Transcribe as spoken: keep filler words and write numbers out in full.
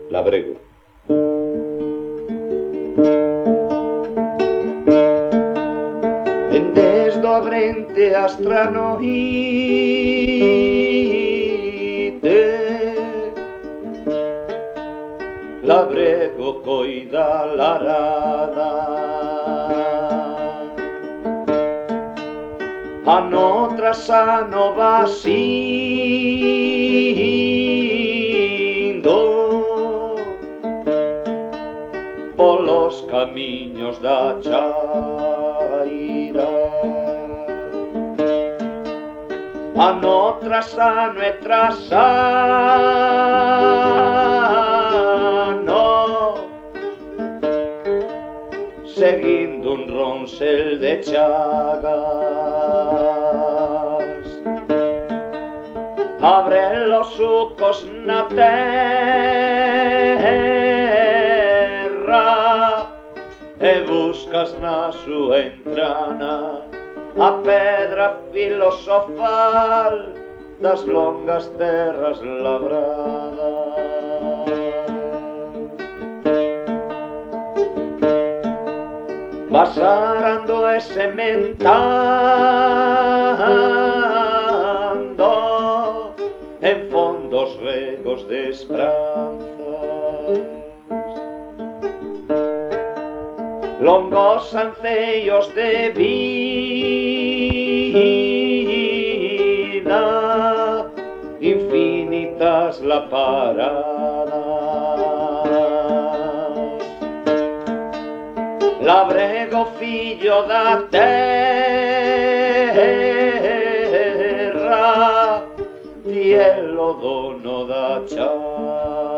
Labrego. En desdobrente astranoite Labrego coida larada Ano tras ano vasindo polos camiños da chaira Ano tras ano e tras ano seguindo un ronsel de chagas abre los sucos na terra e buscas na súa entrana a pedra filosofal das longas terras labradas. Vas arando e sementando en fondos regos de esperanzas longos ancellos de vida infinitas laparadas Labrego fillo da terra cielo dono da chaga